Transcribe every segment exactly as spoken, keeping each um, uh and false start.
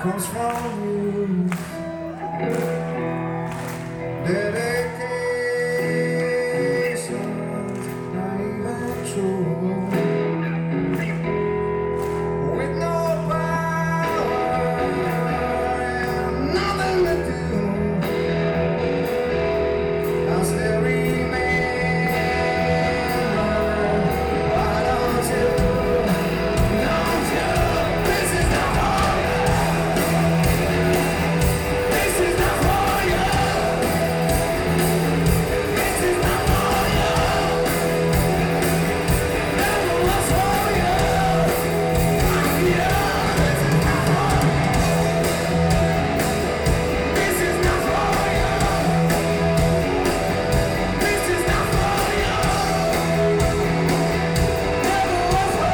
comes from you. Dedication, not even true. With no power and nothing to do, I'll still remember. Why don't you, don't you? This is not for you. This is not for you. This is not for you. Never was for you. Yeah, this is not for you. This is not for you. This is not for you. Never was for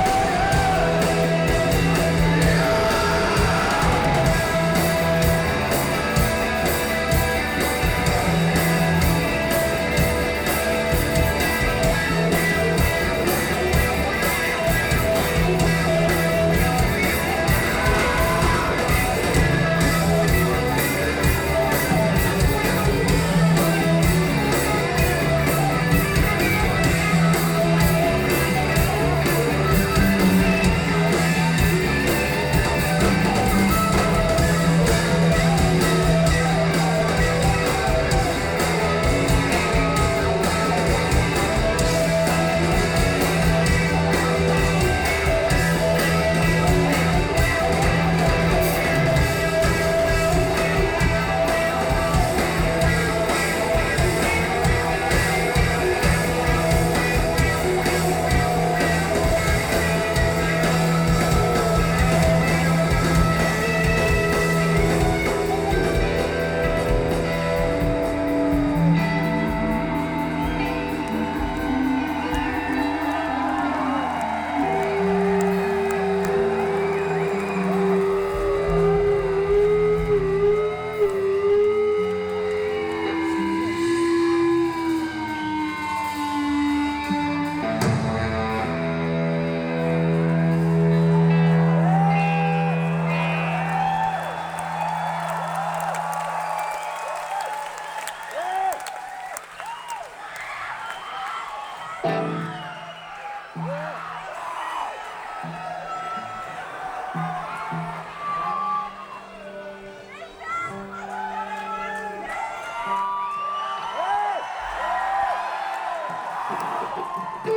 you.